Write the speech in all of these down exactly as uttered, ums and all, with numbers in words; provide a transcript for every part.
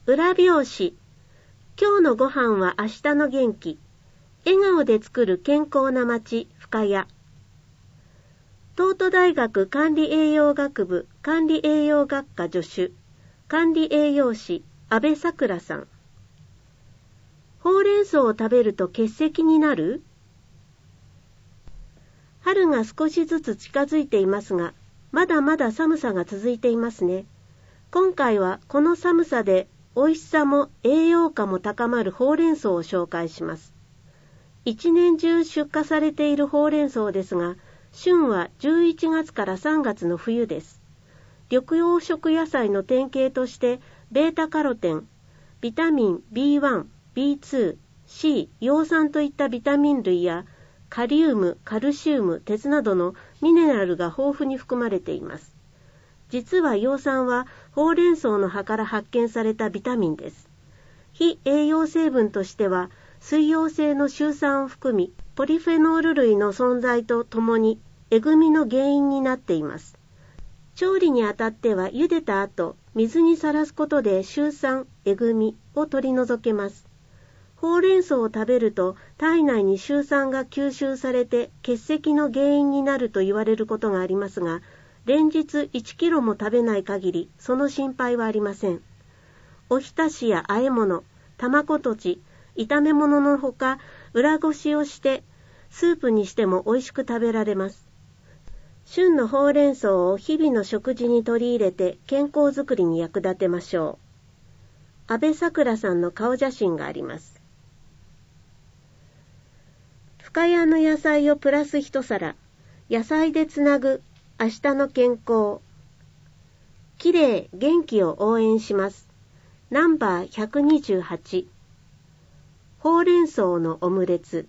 裏表紙。今日のご飯は明日の元気。笑顔で作る健康な街、深谷。東都大学管理栄養学部管理栄養学科助手、管理栄養士、安倍さくらさん。ほうれん草を食べると結石になる？春が少しずつ近づいていますが、まだまだ寒さが続いていますね。今回はこの寒さで美味しさも栄養価も高まるほうれん草を紹介します。一年中出荷されているほうれん草ですが、旬はじゅういちがつからさんがつの冬です。緑黄色野菜の典型として、ベータカロテン、ビタミン ビーワン、ビーツー、C、葉酸といったビタミン類や、カリウム、カルシウム、鉄などのミネラルが豊富に含まれています。実は葉酸はほうれん草の葉から発見されたビタミンです。非栄養成分としては、水溶性のシュウ酸を含み、ポリフェノール類の存在とともに、えぐみの原因になっています。調理にあたっては茹でた後、水にさらすことでシュウ酸、えぐみを取り除けます。ほうれん草を食べると体内にシュウ酸が吸収されて結石の原因になると言われることがありますが、連日いちキロも食べない限りその心配はありません。おひたしや和え物、卵とち、炒め物のほか裏ごしをしてスープにしても美味しく食べられます。旬のほうれん草を日々の食事に取り入れて健康づくりに役立てましょう。安倍さくらさんの顔写真があります。深谷の野菜をプラス一皿。野菜でつなぐ明日の健康。きれい、元気を応援します。ナンバーひゃくにじゅうはち。ほうれん草のオムレツ。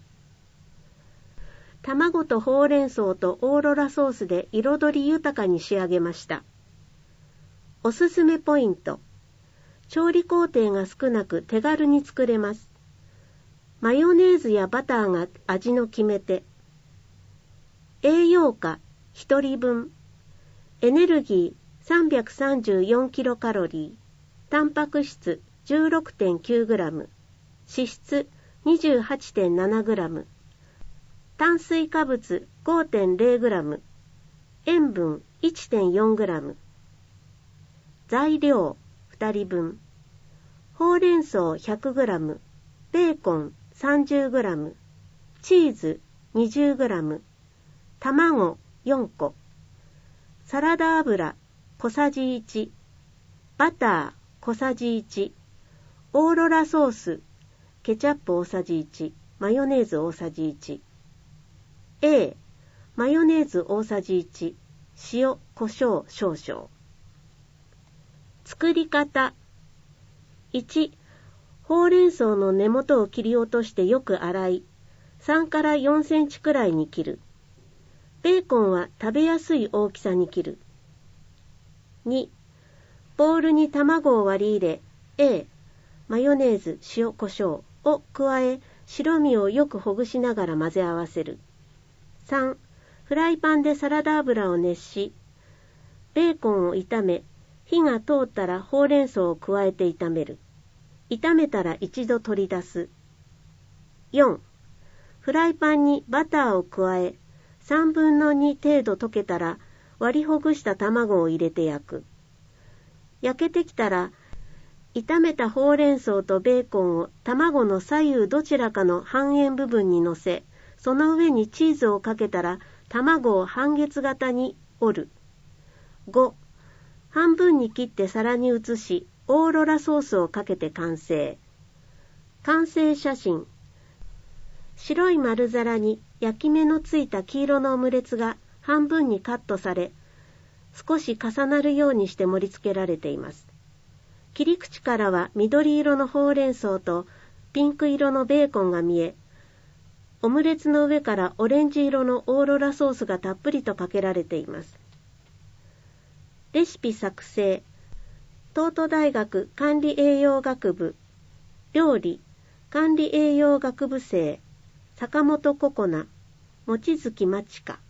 卵とほうれん草とオーロラソースで彩り豊かに仕上げました。おすすめポイント。調理工程が少なく手軽に作れます。マヨネーズやバターが味の決め手。栄養価ひとりぶん。エネルギー さんびゃくさんじゅうよんキロカロリー。タンパク質 じゅうろくてんきゅうグラム。脂質 にじゅうはちてんななグラム。炭水化物 ごてんれいグラム。塩分 いってんよんグラム。材料ふたりぶん。ほうれん草 ひゃくグラム。ベーコン さんじゅうグラム。チーズ にじゅうグラム。卵よんこ。サラダ油小さじいち。バター小さじいち。オーロラソース、ケチャップ大さじいち。マヨネーズ大さじいち。A、マヨネーズ大さじいち、塩、胡椒少々。作り方。いち、ほうれん草の根元を切り落としてよく洗い、さんからよんセンチくらいに切る。ベーコンは食べやすい大きさに切る。に、ボウルに卵を割り入れ、A、マヨネーズ、塩、胡椒を加え、白身をよくほぐしながら混ぜ合わせる。さん、フライパンでサラダ油を熱し、ベーコンを炒め、火が通ったらほうれん草を加えて炒める。炒めたら一度取り出す。よん、フライパンにバターを加え、さんぶんのに程度溶けたら割りほぐした卵を入れて焼く。焼けてきたら、炒めたほうれん草とベーコンを卵の左右どちらかの半円部分に乗せ、その上にチーズをかけたら卵を半月型に折る。ご、半分に切って皿に移し、オーロラソースをかけて完成。完成写真。白い丸皿に焼き目のついた黄色のオムレツが半分にカットされ、少し重なるようにして盛り付けられています。切り口からは緑色のほうれん草とピンク色のベーコンが見え、オムレツの上からオレンジ色のオーロラソースがたっぷりとかけられています。レシピ作成。東都大学管理栄養学部料理管理栄養学部生坂本ココナ、望月まちか。